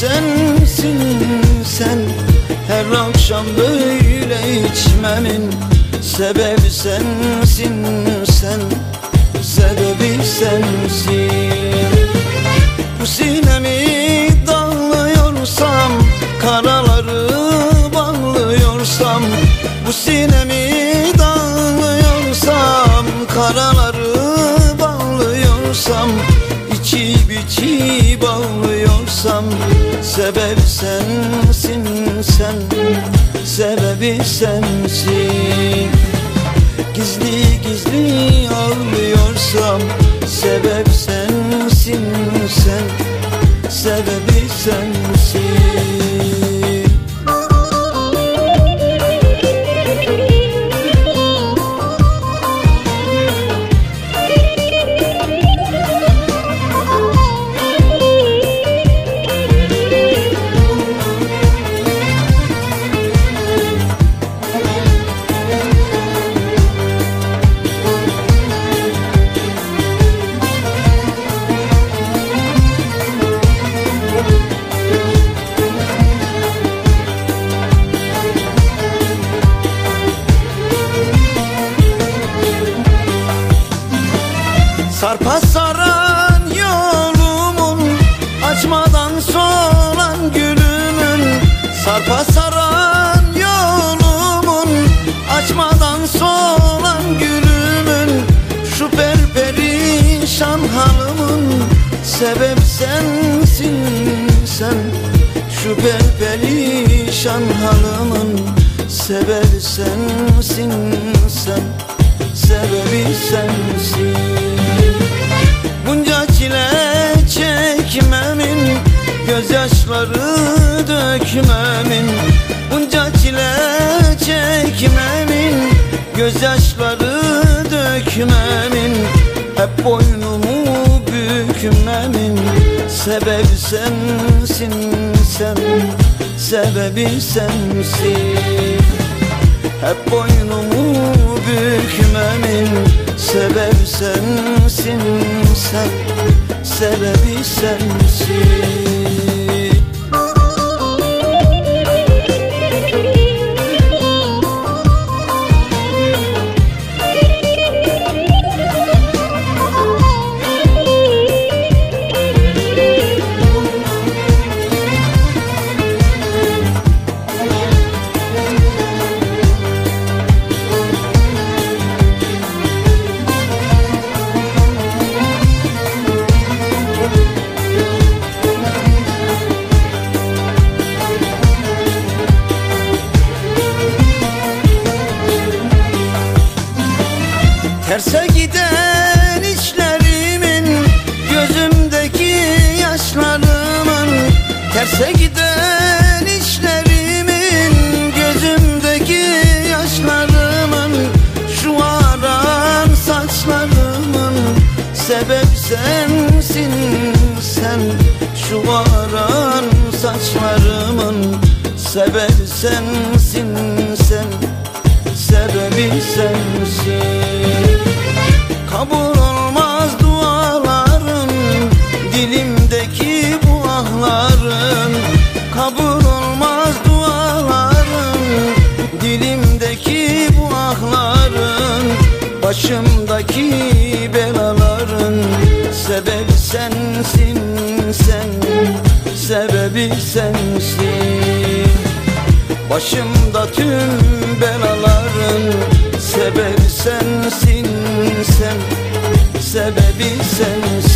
sensin sen. Her akşam böyle içmemin sebebi sensin sen. Sebebi sensin. Bu sinemi dağlıyorsam, karaları bağlıyorsam, bu sinemi dağlıyorsam, karaları bağlıyorsam, içip içip bağlıyorsam, sebebi sensin sen. Sebebi sensin. Gizli gizli ağlıyorsam, sebep sensin sen. Sebebi sensin. Sarpa saran yolumun, açmadan solan gülümün. Sarpa saran yolumun, açmadan solan gülümün. Şu perperişan halımın sebep sensin sen. Şu perperişan halımın sebebi sensin sen. Sebebi sensin. Bunca çile çekmemin, gözyaşları dökmemin. Bunca çile çekmemin, gözyaşları dökmemin. Hep boynumu bükmemin sebebi sensin sen. Sebebi sensin. Hep boynumu bükmemin sebebi sensin sen. Sebebi sensin. Terse giden işlerimin, gözümdeki yaşlarımın. Terse giden işlerimin, gözümdeki yaşlarımın. Şu aran saçlarımın sebep sensin sen. Şu aran saçlarımın sebep sensin sen. Sebebi sensin. Kabul olmaz duaların, dilimdeki bu ahların. Kabul olmaz duaların, dilimdeki bu ahların. Başımdaki belaların sebebi sensin sen. Sebebi sensin. Başımda tüm belaların sebebi sensin sen. Sebebi sensin.